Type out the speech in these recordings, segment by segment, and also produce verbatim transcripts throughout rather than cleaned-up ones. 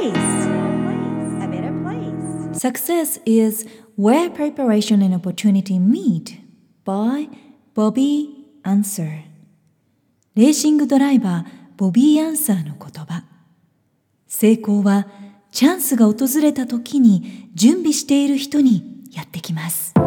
place. A better place. Success is where preparation and opportunity meet by Bobby Unser. レーシングドライバーボビー・アンサーの言葉。成功はチャンスが訪れた時に準備している人にやってきます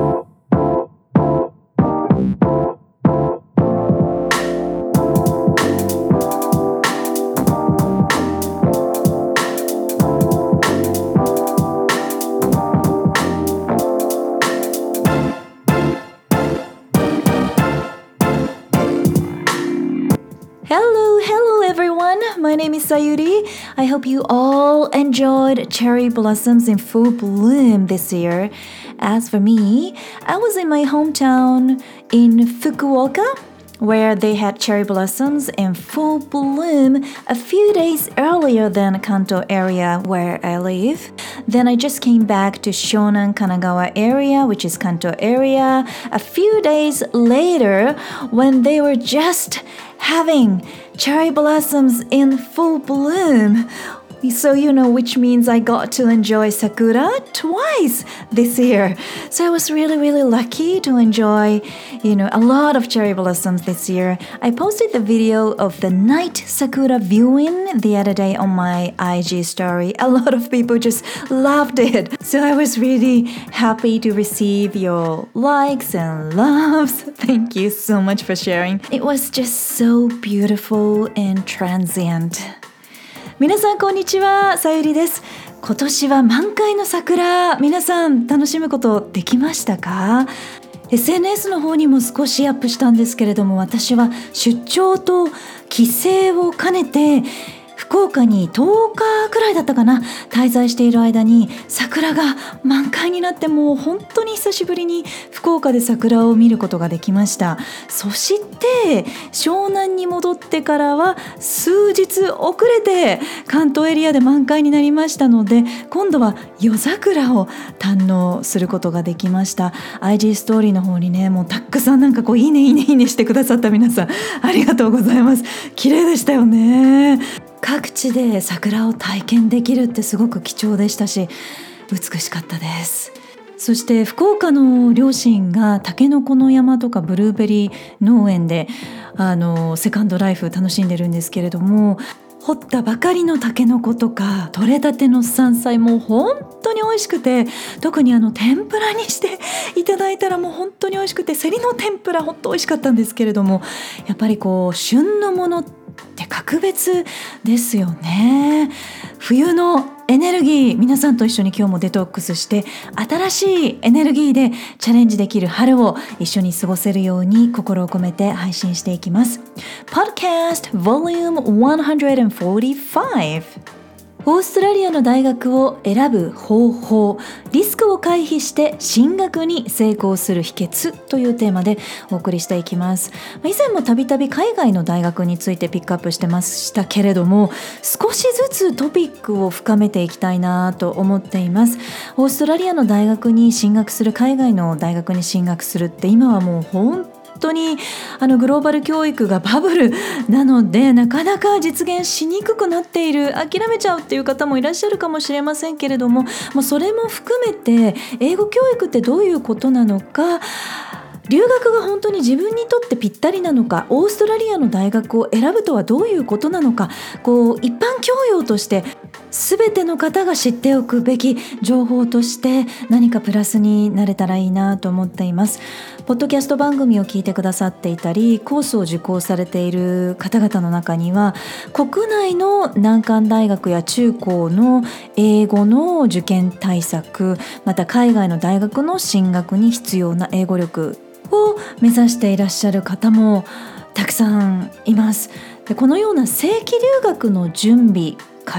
。Hello, hello everyone. My name is Sayuri. I hope you all enjoyed cherry blossoms in full bloom this year. As for me, I was in my hometown in Fukuoka, where they had cherry blossoms in full bloom a few days earlier than Kanto area where I live. Then I just came back to Shonan Kanagawa area, which is Kanto area, a few days later when they were just having cherry blossoms in full bloom. So you know, which means I got to enjoy sakura twice this year. So I was really, really lucky to enjoy, you know, a lot of cherry blossoms this year. I posted the video of the night sakura viewing the other day on my I G story. A lot of people just loved it. So I was really happy to receive your likes and loves. Thank you so much for sharing. It was just so beautiful and transient.皆さんこんにちは、さゆりです。今年は満開の桜、皆さん楽しむことできましたか？ エスエヌエス の方にも少しアップしたんですけれども、私は出張と帰省を兼ねて福岡にとおかくらいだったかな、滞在している間に桜が満開になって、もう本当に久しぶりに福岡で桜を見ることができました。そして湘南に戻ってからは数日遅れて関東エリアで満開になりましたので、今度は夜桜を堪能することができました。 アイジー ストーリーの方にね、もうたくさんなんかこういいねいいねいいねしてくださった皆さんありがとうございます。綺麗でしたよね。各地で桜を体験できるってすごく貴重でしたし、美しかったです。そして福岡の両親がタケノコの山とかブルーベリー農園であのセカンドライフ楽しんでるんですけれども、掘ったばかりのタケノコとか取れたての山菜も本当に美味しくて、特にあの天ぷらにしていただいたらもう本当に美味しくて、セリの天ぷら本当美味しかったんですけれども、やっぱりこう旬のものって格別ですよね。冬のエネルギー、皆さんと一緒に今日もデトックスして新しいエネルギーでチャレンジできる春を一緒に過ごせるように心を込めて配信していきます。 Podcast Volume ひゃくよんじゅうご。オーストラリアの大学を選ぶ方法、リスクを回避して進学に成功する秘訣というテーマでお送りしていきます。以前もたびたび海外の大学についてピックアップしてましたけれども、少しずつトピックを深めていきたいなと思っています。オーストラリアの大学に進学する、海外の大学に進学するって今はもう本当にあのグローバル教育がバブルなので、なかなか実現しにくくなっている、諦めちゃうっていう方もいらっしゃるかもしれませんけれども、もうそれも含めて英語教育ってどういうことなのか、留学が本当に自分にとってぴったりなのか、オーストラリアの大学を選ぶとはどういうことなのか、こう一般教養として全ての方が知っておくべき情報として何かプラスになれたらいいなと思っています。ポッドキャスト番組を聞いてくださっていたり、コースを受講されている方々の中には、国内の難関大学や中高の英語の受験対策、また海外の大学の進学に必要な英語力を目指していらっしゃる方もたくさんいます。で、このような正規留学の準備から、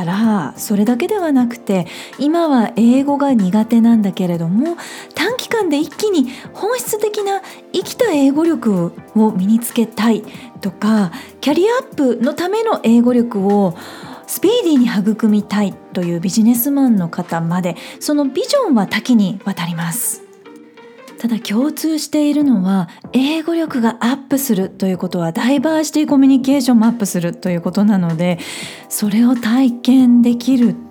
それだけではなくて、今は英語が苦手なんだけれども短期間で一気に本質的な生きた英語力を身につけたいとか、キャリアアップのための英語力をスピーディーに育みたいというビジネスマンの方まで、そのビジョンは多岐にわたります。ただ共通しているのは、英語力がアップするということはダイバーシティコミュニケーションもアップするということなので、それを体験できる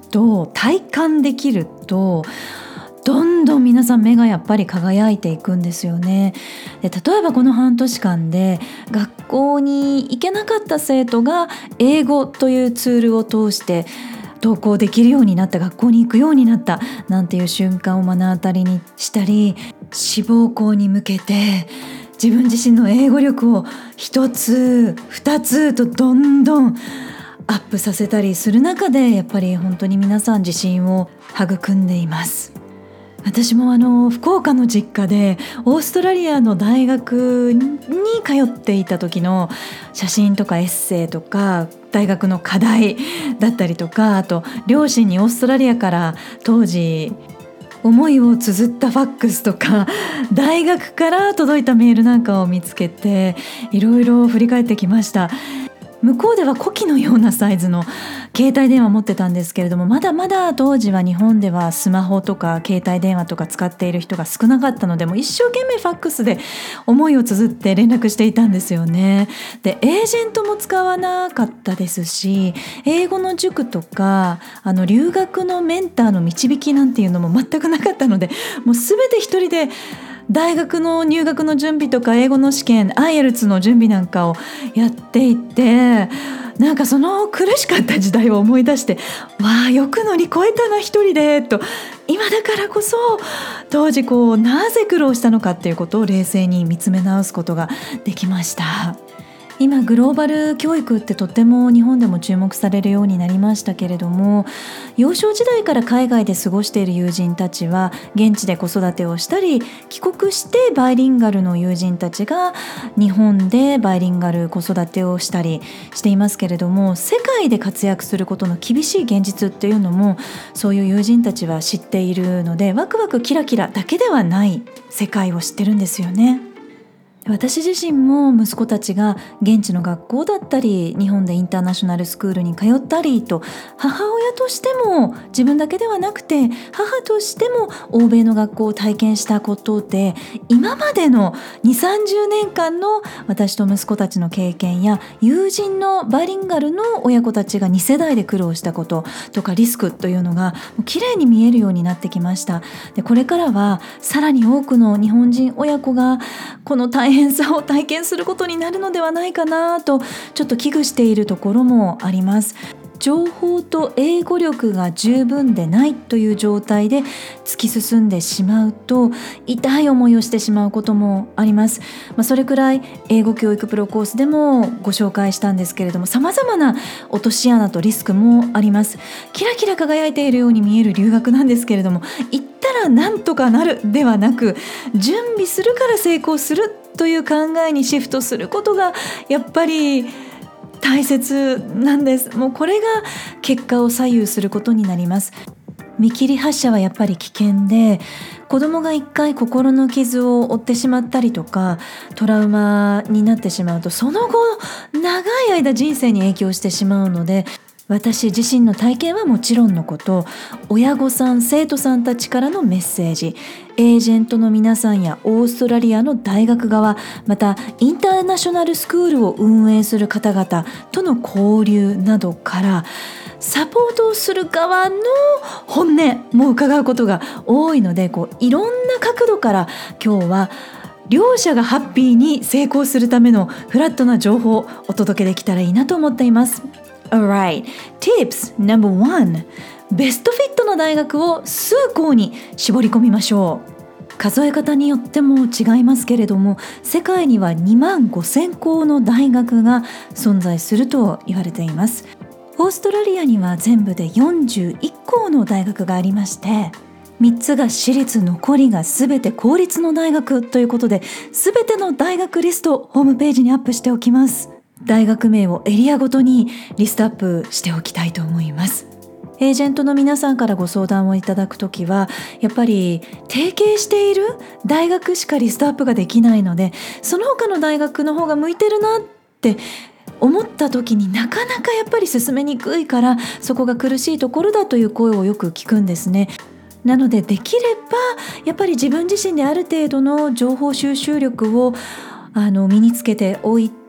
と体感できるとどんどん皆さん目がやっぱり輝いていくんですよね。で、例えばこの半年間で学校に行けなかった生徒が英語というツールを通して登校できるようになった、学校に行くようになったなんていう瞬間を目の当たりにしたり、志望校に向けて自分自身の英語力を一つ二つとどんどんアップさせたりする中で、やっぱり本当に皆さん自信を育んでいます。私もあの福岡の実家でオーストラリアの大学に通っていた時の写真とかエッセイとか大学の課題だったりとか、あと両親にオーストラリアから当時思いを綴ったファックスとか大学から届いたメールなんかを見つけていろいろ振り返ってきました。向こうでは古希のようなサイズの携帯電話を持ってたんですけれども、まだまだ当時は日本ではスマホとか携帯電話とか使っている人が少なかったので、もう一生懸命ファックスで思いを綴って連絡していたんですよね。で、エージェントも使わなかったですし、英語の塾とかあの留学のメンターの導きなんていうのも全くなかったので、もう全て一人で大学の入学の準備とか英語の試験 アイエルツ の準備なんかをやっていて、なんかその苦しかった時代を思い出して、わあよく乗り越えたな一人でと、今だからこそ当時こうなぜ苦労したのかっていうことを冷静に見つめ直すことができました。今グローバル教育ってとっても日本でも注目されるようになりましたけれども、幼少時代から海外で過ごしている友人たちは現地で子育てをしたり、帰国してバイリンガルの友人たちが日本でバイリンガル子育てをしたりしていますけれども、世界で活躍することの厳しい現実っていうのもそういう友人たちは知っているので、ワクワクキラキラだけではない世界を知ってるんですよね。私自身も息子たちが現地の学校だったり日本でインターナショナルスクールに通ったりと、母親としても自分だけではなくて母としても欧米の学校を体験したことで、今までのにじゅうさんじゅうねんかんの私と息子たちの経験や友人のバイリンガルの親子たちがに世代で苦労したこととかリスクというのがきれいに見えるようになってきました。で、これからはさらに多くの日本人親子がこの大変変さを体験することになるのではないかなとちょっと危惧しているところもあります。情報と英語力が十分でないという状態で突き進んでしまうと痛い思いをしてしまうこともあります。まあ、それくらい英語教育プロコースでもご紹介したんですけれども、様々な落とし穴とリスクもあります。キラキラ輝いているように見える留学なんですけれども、行ったらなんとかなるではなく、準備するから成功するという考えにシフトすることがやっぱり大切なんです。もうこれが結果を左右することになります。見切り発車はやっぱり危険で、子供が一回心の傷を負ってしまったりとかトラウマになってしまうと、その後長い間人生に影響してしまうので、私自身の体験はもちろんのこと、親御さん生徒さんたちからのメッセージ、エージェントの皆さんやオーストラリアの大学側、またインターナショナルスクールを運営する方々との交流などから、サポートをする側の本音も伺うことが多いので、こういろんな角度から今日は両者がハッピーに成功するためのフラットな情報をお届けできたらいいなと思っています。Alright, tips number one. ベストフィットの大学を数校に絞り込みましょう。数え方によっても違いますけれども、世界にはにまんごせんこうの大学が存在すると言われています。オーストラリアには全部でよんじゅういっこうの大学がありまして、みっつが私立、残りがすべて公立の大学ということで、すべての大学リストをホームページにアップしておきます。大学名をエリアごとにリストアップしておきたいと思います。エージェントの皆さんからご相談をいただくときは、やっぱり提携している大学しかリストアップができないので、その他の大学の方が向いてるなって思った時になかなかやっぱり進めにくいから、そこが苦しいところだという声をよく聞くんですね。なのでできればやっぱり自分自身である程度の情報収集力をあの身につけておいて、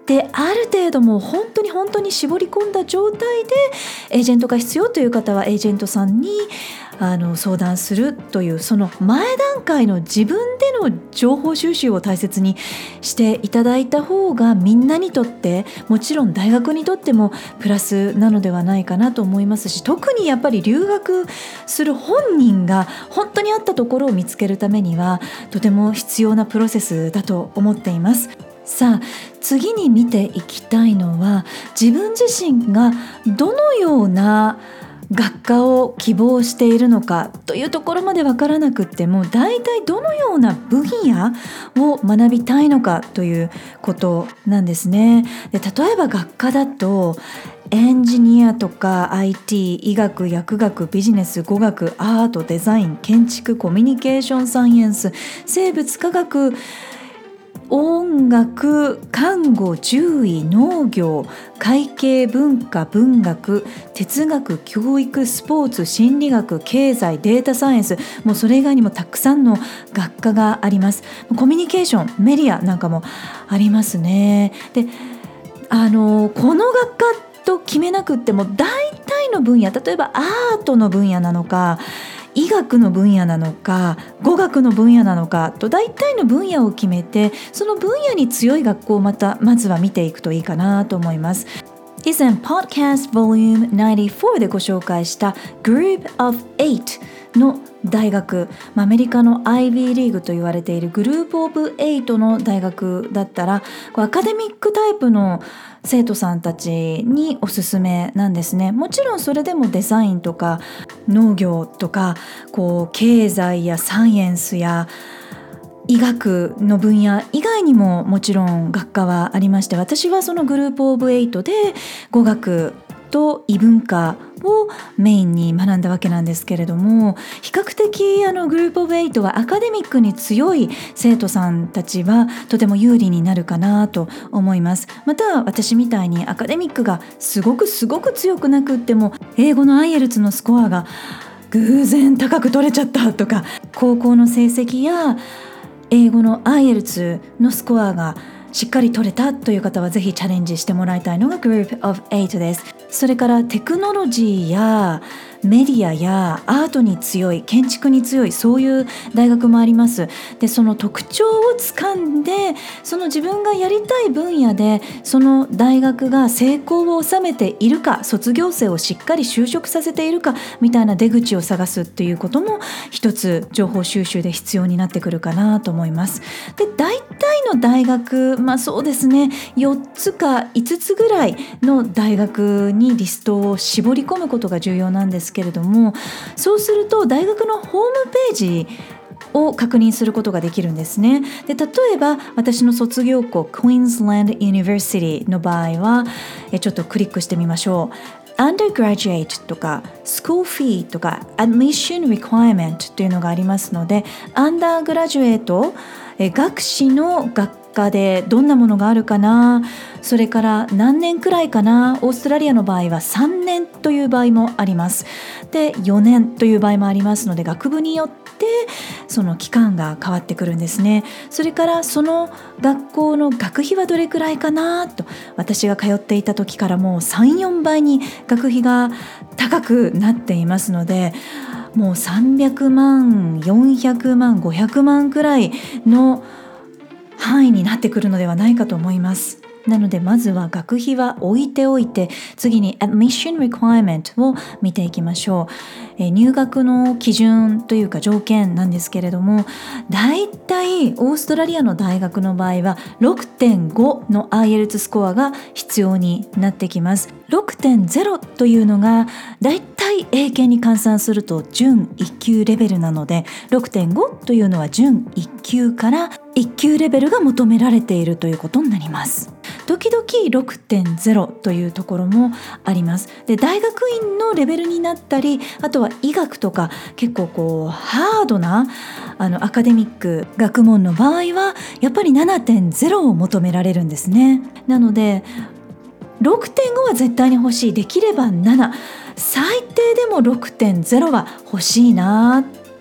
である程度もう本当に本当に絞り込んだ状態でエージェントが必要という方はエージェントさんにあの相談するというその前段階の自分での情報収集を大切にしていただいた方がみんなにとってもちろん大学にとってもプラスなのではないかなと思いますし、特にやっぱり留学する本人が本当に合ったところを見つけるためにはとても必要なプロセスだと思っています。さあ次に見ていきたいのは、自分自身がどのような学科を希望しているのかというところまで分からなくっても、大体どのような分野を学びたいのかということなんですね。で例えば学科だとエンジニアとか アイティー、医学、薬学、ビジネス、語学、アート、デザイン、建築、コミュニケーションサイエンス、生物科学、音楽、看護、獣医、農業、会計、文化、文学、哲学、教育、スポーツ、心理学、経済、データサイエンス、もうそれ以外にもたくさんの学科があります。コミュニケーション、メディアなんかもありますね。で、あのこの学科と決めなくっても大体の分野、例えばアートの分野なのか医学の分野なのか語学の分野なのかと大体の分野を決めて、その分野に強い学校をまたまずは見ていくといいかなと思います。以前 Podcast Volume ナインティフォーでご紹介した Group of Eight の大学、アメリカの アイビー リーグと言われているグループオブエイトの大学だったら、アカデミックタイプの生徒さんたちにおすすめなんですね。もちろんそれでもデザインとか農業とかこう経済やサイエンスや医学の分野以外にももちろん学科はありまして、私はそのグループオブエイトで語学と異文化をメインに学んだわけなんですけれども、比較的あのグループオブエイトはアカデミックに強い生徒さんたちはとても有利になるかなと思います。また私みたいにアカデミックがすごくすごく強くなくっても英語のアイエルツのスコアが偶然高く取れちゃったとか、高校の成績や英語のアイエルツのスコアがしっかり取れたという方はぜひチャレンジしてもらいたいのがグループオブエイトです。それからテクノロジーやメディアやアートに強い、建築に強い、そういう大学もあります。でその特徴をつかんで、その自分がやりたい分野でその大学が成功を収めているか、卒業生をしっかり就職させているかみたいな出口を探すっていうことも一つ情報収集で必要になってくるかなと思います。で大体の大学、まあそうですね、よっつかいつつぐらいの大学にリストを絞り込むことが重要なんですけれども、そうすると大学のホームページを確認することができるんですね。で例えば私の卒業校 Queensland University の場合はえちょっとクリックしてみましょう。Undergraduate とか School Fee とか Admission Requirement というのがありますので、アンダーグラジュエート学士の学科でどんなものがあるかな、それから何年くらいかな。オーストラリアの場合はさんねんという場合もあります。でよねんという場合もありますので、学部によってその期間が変わってくるんですね。それからその学校の学費はどれくらいかなと、私が通っていた時からもうさん、よんばいに学費が高くなっていますので、もうさんびゃくまん、よんひゃくまん、ごひゃくまんくらいの範囲になってくるのではないかと思います。なのでまずは学費は置いておいて、次に Admission Requirement を見ていきましょう。え入学の基準というか条件なんですけれども、だいたいオーストラリアの大学の場合は ろくてんご の アイエルツ スコアが必要になってきます。ろくてんゼロ というのがだいたい英検に換算すると準いっ級レベルなので、 ろくてんご というのは準いっ級からいっ級レベルが求められているということになります。時々 ろくてんゼロ というところもあります。で大学院のレベルになったり、あとは医学とか結構こうハードなあのアカデミック学問の場合はやっぱり ななてんゼロ を求められるんですね。なのでろくてんご は絶対に欲しい、できればなな、最低でも ろくてんゼロ は欲しいな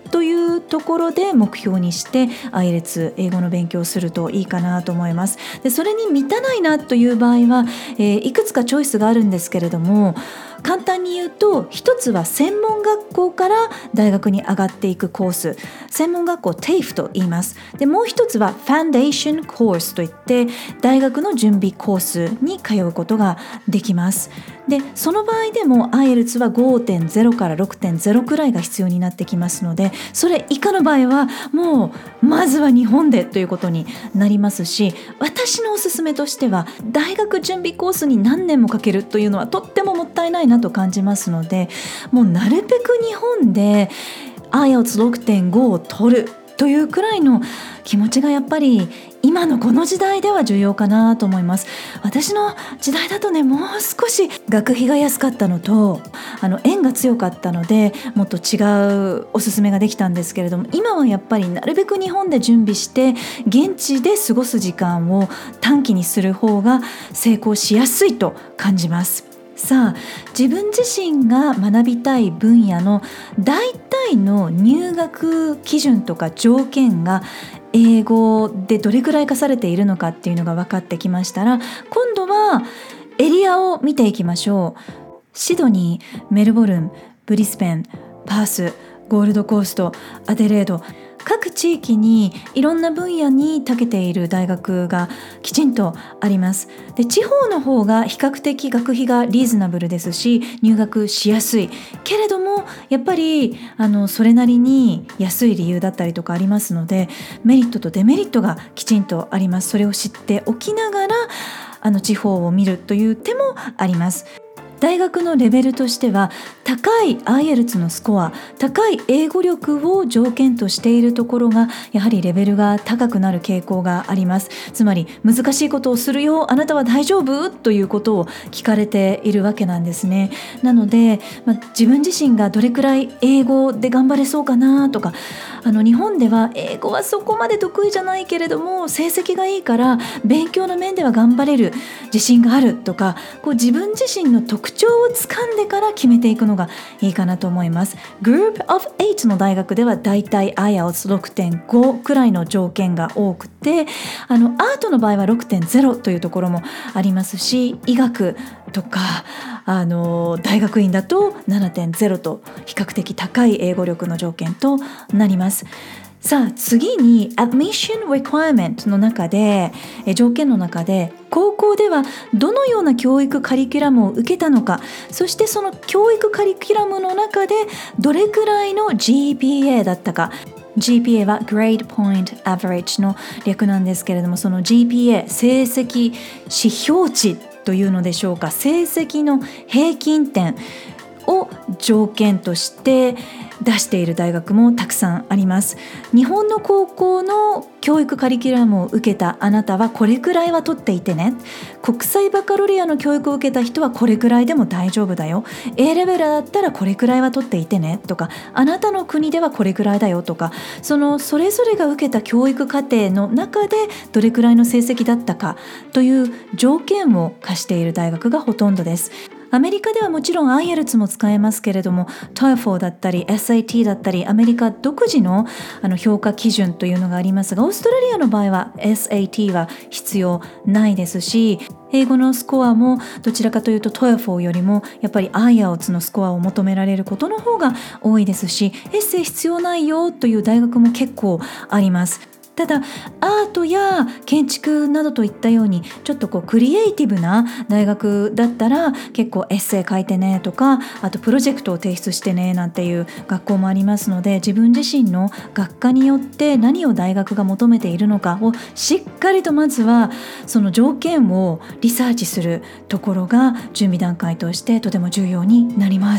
というところで目標にしてアイエルツ英語の勉強をするといいかなと思います。でそれに満たないなという場合は、えー、いくつかチョイスがあるんですけれども、簡単に言うと一つは専門学校から大学に上がっていくコース、専門学校 テイエフ と言います。でもう一つは Foundation Course といって大学の準備コースに通うことができます。でその場合でも アイエルツ は ごてんゼロ から ろくてんゼロ くらいが必要になってきますので、それ以下の場合はもうまずは日本でということになりますし、私のおすすめとしては大学準備コースに何年もかけるというのはとってももったいないなと感じますので、もうなるべく日本で アイエルツろくてんご を取るというくらいの気持ちがやっぱり今のこの時代では重要かなと思います。私の時代だとね、もう少し学費が安かったのとあの円が強かったのでもっと違うおすすめができたんですけれども、今はやっぱりなるべく日本で準備して現地で過ごす時間を短期にする方が成功しやすいと感じます。さあ、自分自身が学びたい分野の大体の入学基準とか条件が英語でどれくらい課されているのかっていうのが分かってきましたら、今度はエリアを見ていきましょう。シドニー、メルボルン、ブリスベン、パース、ゴールドコースト、アデレード、各地域にいろんな分野に長けている大学がきちんとあります。で、地方の方が比較的学費がリーズナブルですし入学しやすいけれども、やっぱりあのそれなりに安い理由だったりとかありますので、メリットとデメリットがきちんとあります。それを知っておきながらあの地方を見るという手もあります。大学のレベルとしては高い アイエルツ のスコア、高い英語力を条件としているところがやはりレベルが高くなる傾向があります。つまり難しいことをするよ、あなたは大丈夫ということを聞かれているわけなんですね。なので、まあ、自分自身がどれくらい英語で頑張れそうかなとか、あの日本では英語はそこまで得意じゃないけれども成績がいいから勉強の面では頑張れる自信があるとか、こう自分自身の特徴をつかんでから決めていくのがいいかなと思います。 Group of エイトの大学ではだいたい アイエルツろくてんご くらいの条件が多くて、あのアートの場合は ろくてんゼロ というところもありますし、医学とかあの大学院だと ななてんゼロ と比較的高い英語力の条件となります。さあ、次に Admission Requirement の中でえ条件の中で高校ではどのような教育カリキュラムを受けたのか、そしてその教育カリキュラムの中でどれくらいの ジーピーエー だったか。 ジーピーエー は Grade Point Average の略なんですけれども、その ジーピーエー 成績指標値というのでしょうか、成績の平均点を条件として出している大学もたくさんあります。日本の高校の教育カリキュラムを受けたあなたはこれくらいは取っていてね、国際バカロレアの教育を受けた人はこれくらいでも大丈夫だよ、 A レベルだったらこれくらいは取っていてねとか、あなたの国ではこれくらいだよとか、そのそれぞれが受けた教育課程の中でどれくらいの成績だったかという条件を課している大学がほとんどです。アメリカではもちろん アイエルツ も使えますけれども、 トーフル だったり エスエーティー だったりアメリカ独自の、あの評価基準というのがありますが、オーストラリアの場合は エスエーティー は必要ないですし、英語のスコアもどちらかというと トーフル よりもやっぱり アイエルツ のスコアを求められることの方が多いですし、エッセイ必要ないよという大学も結構あります。ただアートや建築などといったようにちょっとこうクリエイティブな大学だったら結構エッセイ書いてねとか、あとプロジェクトを提出してねなんていう学校もありますので、自分自身の学科によって何を大学が求めているのかをしっかりとまずはその条件をリサーチするところが準備段階としてとても重要になります。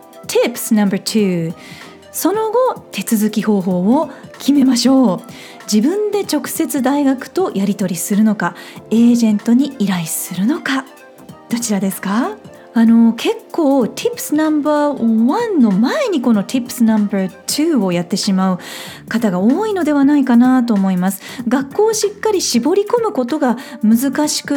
Tips ナンバーツー、その後手続き方法を決めましょう。自分で直接大学とやり取りするのか、エージェントに依頼するのか、どちらですか？あの結構 Tips ナンバーワンの前にこの Tips ナンバーツーをやってしまう方が多いのではないかなと思います。学校をしっかり絞り込むことが難しくって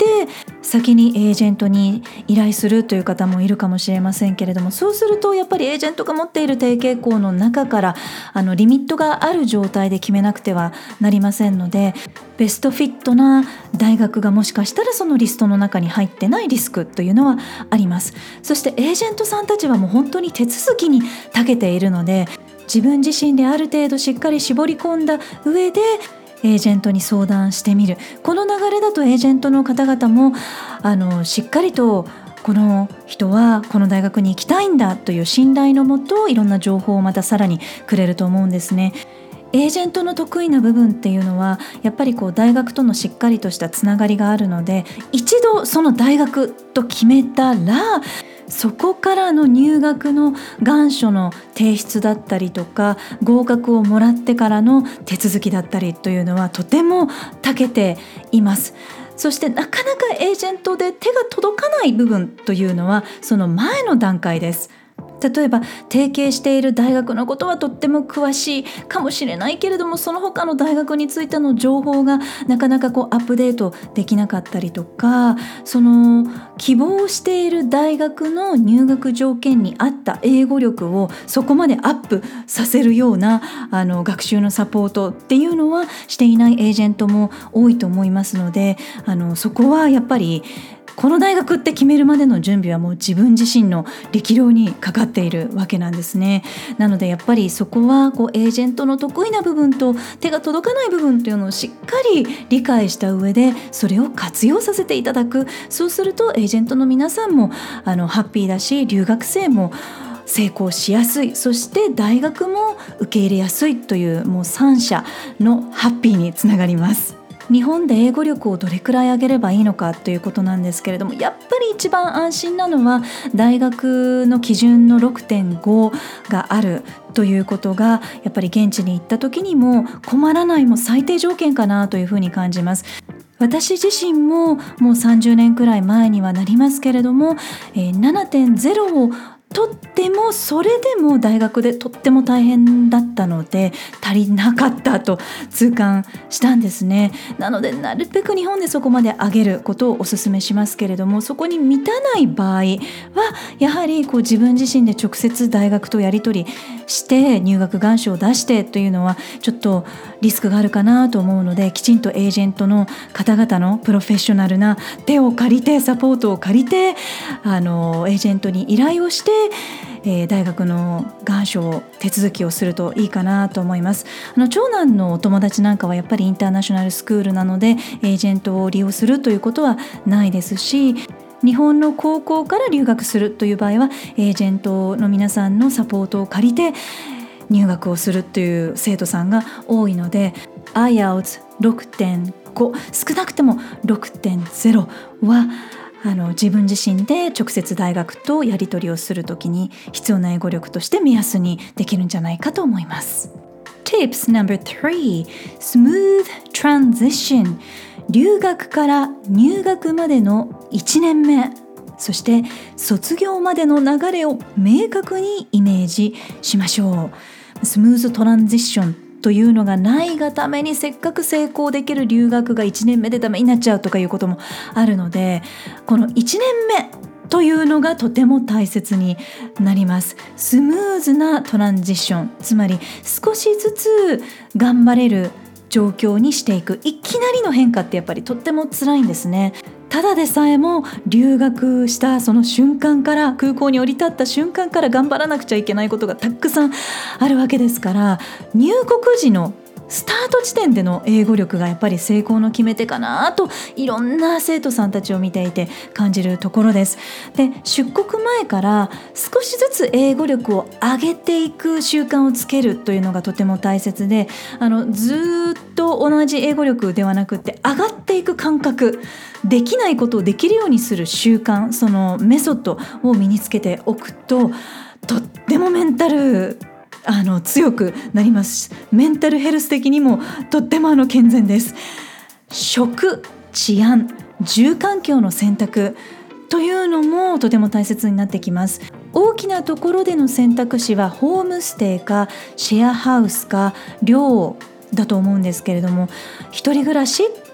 て先にエージェントに依頼するという方もいるかもしれませんけれども、そうするとやっぱりエージェントが持っている提携校の中からあのリミットがある状態で決めなくてはなりませんので、ベストフィットな大学がもしかしたらそのリストの中に入ってないリスクというのはあります。そしてエージェントさんたちはもう本当に手続きに長けているので、自分自身である程度しっかり絞り込んだ上でエージェントに相談してみる。この流れだとエージェントの方々もあのしっかりとこの人はこの大学に行きたいんだという信頼のもと、いろんな情報をまたさらにくれると思うんですね。エージェントの得意な部分っていうのはやっぱりこう大学とのしっかりとしたつながりがあるので、一度その大学と決めたらそこからの入学の願書の提出だったりとか、合格をもらってからの手続きだったりというのはとても長けています。そしてなかなかエージェントで手が届かない部分というのはその前の段階です。例えば提携している大学のことはとっても詳しいかもしれないけれども、その他の大学についての情報がなかなかこうアップデートできなかったりとか、その希望している大学の入学条件に合った英語力をそこまでアップさせるようなあの学習のサポートっていうのはしていないエージェントも多いと思いますので、あのそこはやっぱりこの大学って決めるまでの準備はもう自分自身の力量にかかっているわけなんですね。なのでやっぱりそこはこうエージェントの得意な部分と手が届かない部分というのをしっかり理解した上でそれを活用させていただく。そうするとエージェントの皆さんもあのハッピーだし、留学生も成功しやすい、そして大学も受け入れやすいというもう三者のハッピーにつながります。日本で英語力をどれくらい上げればいいのかということなんですけれども、やっぱり一番安心なのは大学の基準の ろくてんご があるということがやっぱり現地に行った時にも困らないもう最低条件かなというふうに感じます。私自身ももうさんじゅうねんくらい前にはなりますけれども、えー、ななてんゼロ をとってもそれでも大学でとっても大変だったので足りなかったと痛感したんですね。なのでなるべく日本でそこまで上げることをお勧めしますけれども、そこに満たない場合はやはりこう自分自身で直接大学とやり取りして入学願書を出してというのはちょっとリスクがあるかなと思うので、きちんとエージェントの方々のプロフェッショナルな手を借りてサポートを借りてあのエージェントに依頼をしてえー、大学の願書を手続きをするといいかなと思います。あの長男のお友達なんかはやっぱりインターナショナルスクールなのでエージェントを利用するということはないですし、日本の高校から留学するという場合はエージェントの皆さんのサポートを借りて入学をするという生徒さんが多いので、 アイエルツろくてんご 少なくても ろくてんゼロ はあの自分自身で直接大学とやり取りをするときに必要な英語力として目安にできるんじゃないかと思います。 Tips ナンバースリー Smooth Transition。 留学から入学までのいちねんめ、そして卒業までの流れを明確にイメージしましょう。スムーズトランジッションというのがないがためにせっかく成功できる留学がいちねんめでダメになっちゃうとかいうこともあるので、このいちねんめというのがとても大切になります。スムーズなトランジッション、つまり少しずつ頑張れる状況にしていく。いきなりの変化ってやっぱりとっても辛いんですね。ただでさえも留学したその瞬間から、空港に降り立った瞬間から頑張らなくちゃいけないことがたくさんあるわけですから、入国時のスタート地点での英語力がやっぱり成功の決め手かなといろんな生徒さんたちを見ていて感じるところです。で、出国前から少しずつ英語力を上げていく習慣をつけるというのがとても大切で、あのずっと同じ英語力ではなくて上がっていく感覚、できないことをできるようにする習慣、そのメソッドを身につけておくととってもメンタルあの強くなります。メンタルヘルス的にもとってもあの健全です。食、治安、住環境の選択というのもとても大切になってきます。大きなところでの選択肢はホームステイかシェアハウスか寮だと思うんですけれども、一人暮らし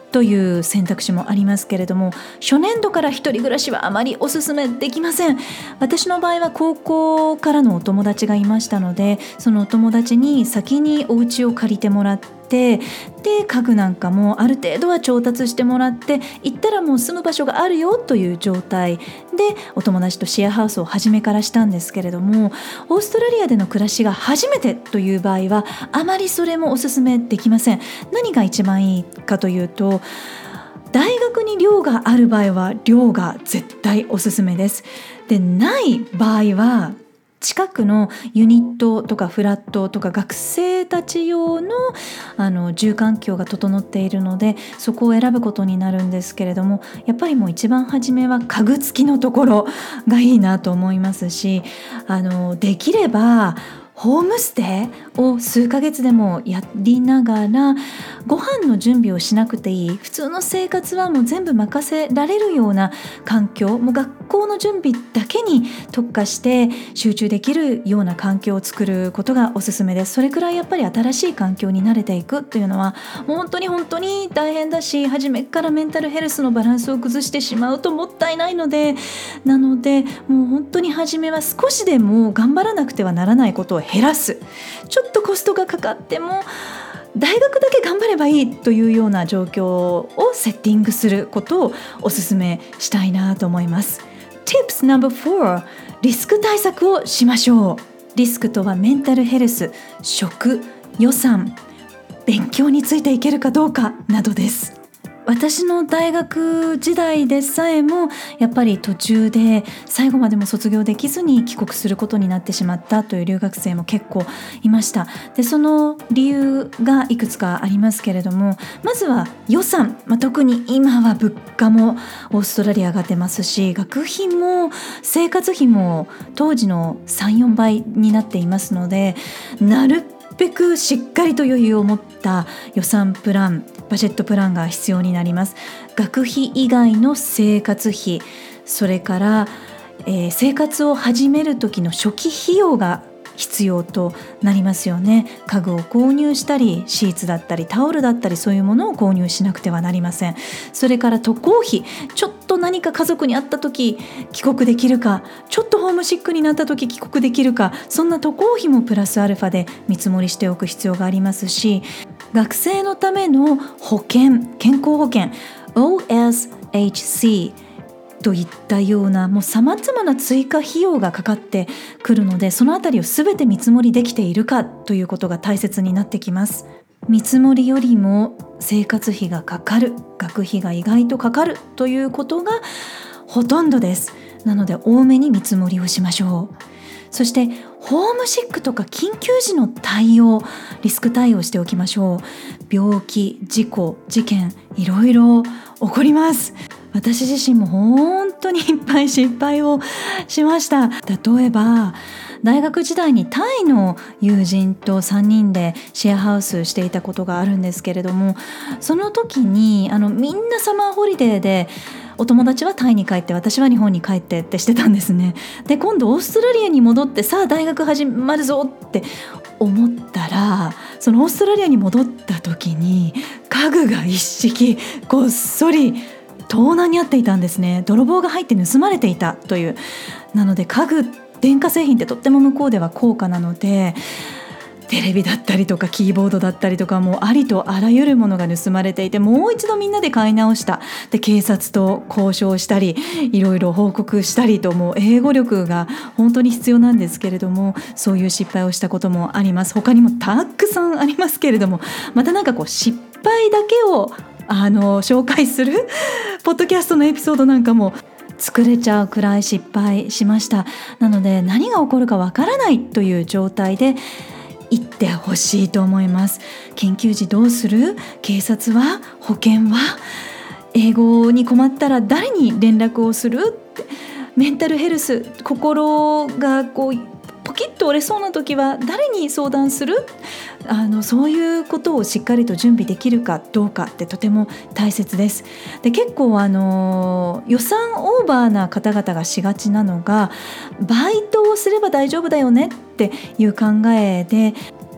という選択肢もありますけれども、初年度から一人暮らしはあまりおすすめできません。私の場合は高校からのお友達がいましたので、そのお友達に先にお家を借りてもらって、で家具なんかもある程度は調達してもらって、行ったらもう住む場所があるよという状態でお友達とシェアハウスを初めからしたんですけれども、オーストラリアでの暮らしが初めてという場合はあまりそれもおすすめできません。何が一番いいかというと、大学に寮がある場合は寮が絶対おすすめです。でない場合は近くのユニットとかフラットとか学生たち用の、あの住環境が整っているので、そこを選ぶことになるんですけれども、やっぱりもう一番初めは家具付きのところがいいなと思いますし、あのできればホームステイを数ヶ月でもやりながら、ご飯の準備をしなくていい、普通の生活はもう全部任せられるような環境、もう学校の準備だけに特化して集中できるような環境を作ることがおすすめです。それくらいやっぱり新しい環境に慣れていくというのはもう本当に本当に大変だし、初めからメンタルヘルスのバランスを崩してしまうともったいないので、なのでもう本当に初めは少しでも頑張らなくてはならないことを減らす、ちょっとコストがかかっても大学だけ頑張ればいいというような状況をセッティングすることをお勧めしたいなと思います。 Tips ナンバーフォー、 リスク対策をしましょう。リスクとはメンタルヘルス、食、予算、勉強についていけるかどうかなどです。私の大学時代でさえもやっぱり途中で最後までも卒業できずに帰国することになってしまったという留学生も結構いました。でその理由がいくつかありますけれども、まずは予算、まあ、特に今は物価もオーストラリア上がってますし、学費も生活費も当時の さん,よん 倍になっていますので、なるべくしっかりと余裕を持った予算プラン、バジェットプランが必要になります。学費以外の生活費、それから、えー、生活を始める時の初期費用が必要となりますよね。家具を購入したり、シーツだったりタオルだったり、そういうものを購入しなくてはなりません。それから渡航費、ちょっと何か家族に会った時帰国できるか、ちょっとホームシックになった時帰国できるか、そんな渡航費もプラスアルファで見積もりしておく必要がありますし、学生のための保険、健康保険 オーエスエイチシーといったようなもう様々な追加費用がかかってくるので、そのあたりを全て見積もりできているかということが大切になってきます。見積もりよりも生活費がかかる、学費が意外とかかるということがほとんどです。なので多めに見積もりをしましょう。そしてホームシックとか緊急時の対応、リスク対応しておきましょう。病気、事故、事件、いろいろ起こります。私自身も本当にいっぱい失敗をしました。例えば大学時代にタイの友人とさんにんでシェアハウスしていたことがあるんですけれども、その時にあのみんなサマーホリデーでお友達はタイに帰って私は日本に帰ってってしてたんですね。で今度オーストラリアに戻ってさあ大学始まるぞって思ったら、そのオーストラリアに戻った時に家具が一式こっそり盗難に遭っていたんですね。泥棒が入って盗まれていたという。なので家具、電化製品ってとっても向こうでは高価なので、テレビだったりとかキーボードだったりとかもうありとあらゆるものが盗まれていて、もう一度みんなで買い直した。で警察と交渉したりいろいろ報告したりと、もう英語力が本当に必要なんですけれども、そういう失敗をしたこともあります。他にもたくさんありますけれども、またなんかこう失敗だけをあの紹介するポッドキャストのエピソードなんかも作れちゃうくらい失敗しました。なので何が起こるかわからないという状態で行ってほしいと思います。緊急時どうする？警察は？保険は？英語に困ったら誰に連絡をする？ってメンタルヘルス、心がこうポキッと折れそうな時は誰に相談する？あのそういうことをしっかりと準備できるかどうかってとても大切です。で結構あの予算オーバーな方々がしがちなのが、バイトをすれば大丈夫だよねっていう考えで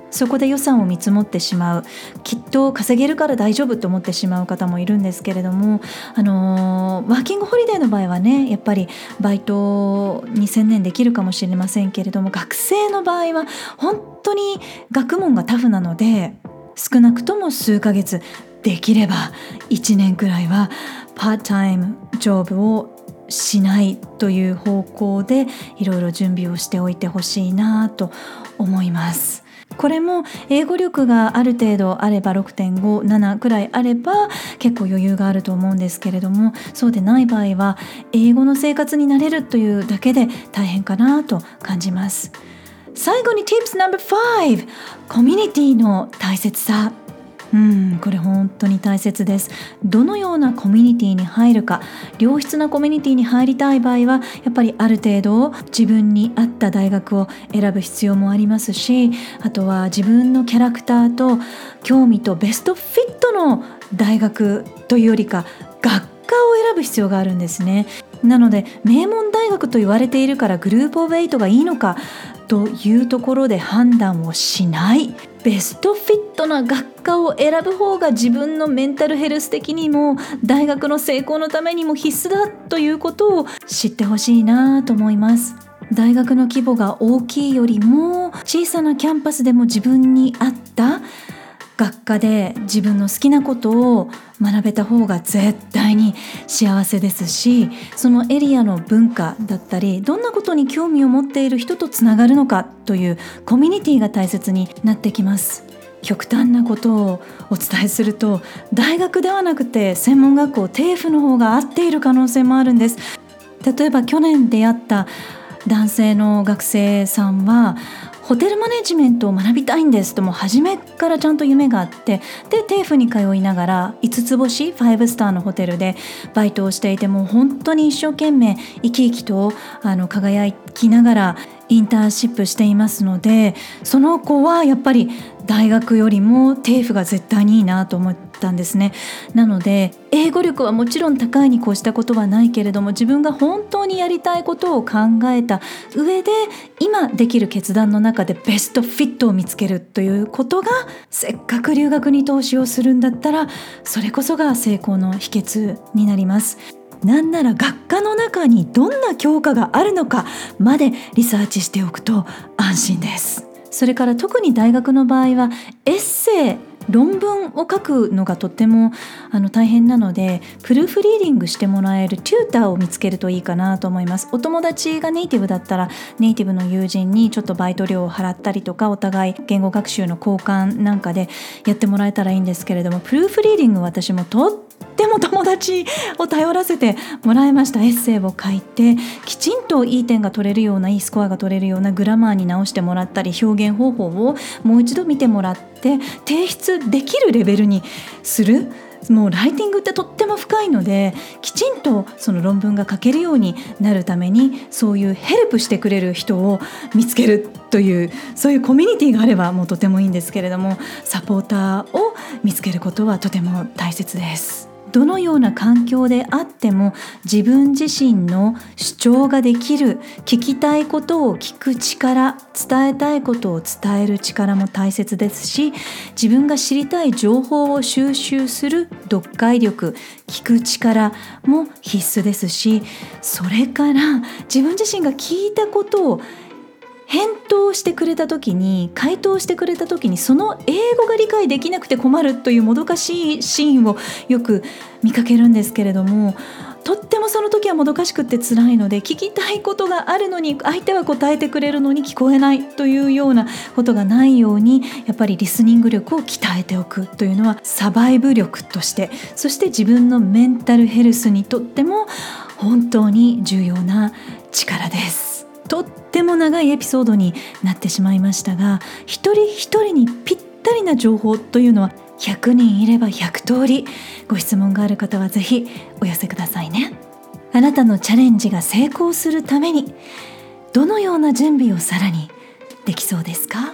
そこで予算を見積もってしまう、きっと稼げるから大丈夫と思ってしまう方もいるんですけれども、あのー、ワーキングホリデーの場合はねやっぱりバイトに専念できるかもしれませんけれども、学生の場合は本当に学問がタフなので、少なくとも数ヶ月、できればいちねんくらいはパートタイムジョブをしないという方向でいろいろ準備をしておいてほしいなと思います。これも英語力がある程度あれば ろくてんご、ななくらいあれば結構余裕があると思うんですけれども、そうでない場合は英語の生活になれるというだけで大変かなと感じます。最後に Tips ナンバーご、コミュニティの大切さ。うん、これ本当に大切です。どのようなコミュニティに入るか、良質なコミュニティに入りたい場合はやっぱりある程度自分に合った大学を選ぶ必要もありますし、あとは自分のキャラクターと興味とベストフィットの大学というよりか学科を選ぶ必要があるんですね。なので名門大学と言われているからグループオブエイトがいいのかというところで判断をしない、ベストフィットな学科を選ぶ方が自分のメンタルヘルス的にも大学の成功のためにも必須だということを知ってほしいなと思います。大学の規模が大きいよりも小さなキャンパスでも自分に合った学科で自分の好きなことを学べた方が絶対に幸せですし、そのエリアの文化だったりどんなことに興味を持っている人とつながるのかというコミュニティが大切になってきます。極端なことをお伝えすると、大学ではなくて専門学校テーフの方が合っている可能性もあるんです。例えば去年出会った男性の学生さんはホテルマネジメントを学びたいんですと、もう初めからちゃんと夢があって、でテーフに通いながらいつつ星ファイブスターのホテルでバイトをしていて、もう本当に一生懸命生き生きとあの輝きながらインターンシップしていますので、その子はやっぱり大学よりもテーフが絶対にいいなと思ったんですね。なので英語力はもちろん高いに越したことはないけれども、自分が本当にやりたいことを考えた上で今できる決断の中でベストフィットを見つけるということが、せっかく留学に投資をするんだったらそれこそが成功の秘訣になります。なんなら学科の中にどんな教科があるのかまでリサーチしておくと安心です。それから特に大学の場合はエッセイ、論文を書くのがとってもあの大変なので、プルーフリーディングしてもらえるテューターを見つけるといいかなと思います。お友達がネイティブだったらネイティブの友人にちょっとバイト料を払ったりとか、お互い言語学習の交換なんかでやってもらえたらいいんですけれども、プルーフリーディング私もとっても友達を頼らせてもらいました。エッセイを書いてきちんといい点が取れるような、いいスコアが取れるようなグラマーに直してもらったり、表現方法をもう一度見てもらって提出できるレベルにする。もうライティングってとっても深いので、きちんとその論文が書けるようになるためにそういうヘルプしてくれる人を見つけるという、そういうコミュニティがあればもうとてもいいんですけれども、サポーターを見つけることはとても大切です。どのような環境であっても自分自身の主張ができる、聞きたいことを聞く力、伝えたいことを伝える力も大切ですし、自分が知りたい情報を収集する読解力、聞く力も必須ですし、それから自分自身が聞いたことを返答してくれた時に、回答してくれた時にその英語が理解できなくて困るというもどかしいシーンをよく見かけるんですけれども、とってもその時はもどかしくって辛いので、聞きたいことがあるのに相手は答えてくれるのに聞こえないというようなことがないように、やっぱりリスニング力を鍛えておくというのはサバイブ力として、そして自分のメンタルヘルスにとっても本当に重要な力です。とっても長いエピソードになってしまいましたが、一人一人にぴったりな情報というのはひゃくにんいればひゃく通り。ご質問がある方はぜひお寄せくださいね。あなたのチャレンジが成功するためにどのような準備をさらにできそうですか？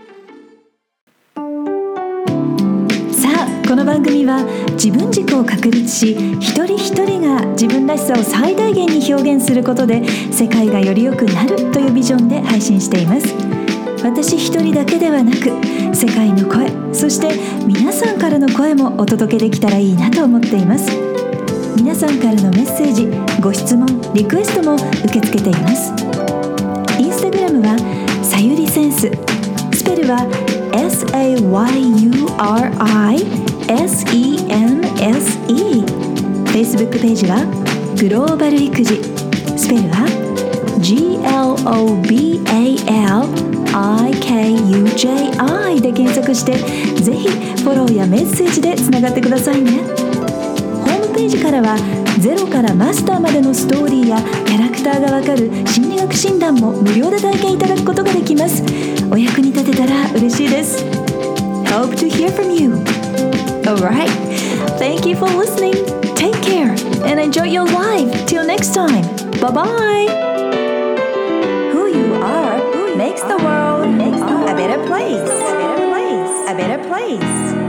この番組は自分軸を確立し、一人一人が自分らしさを最大限に表現することで世界がより良くなるというビジョンで配信しています。 私一人だけではなく世界の声、そして皆さんからの声もお届けできたらいいなと思っています。皆さんからのメッセージ、ご質問、リクエストも受け付けています。インスタグラムはさゆりセンス、スペルは エス エー ワイ ユー アール アイ エス イー エヌ エス イー。 Facebook ページはグローバル育児、スペルは ジー エル オー ビー エー エル アイ ケー ユー ジェー アイ で検索して、ぜひフォローやメッセージでつながってくださいね。ホームページからはゼロからマスターまでのストーリーやキャラクターがわかる心理学診断も無料で体験いただくことができます。お役に立てたら嬉しいです。 Hope to hear from you. Alright, thank you for listening. Take care and enjoy your life. Till next time. Bye bye. Who you are makes the world a better place. A better place. A better place.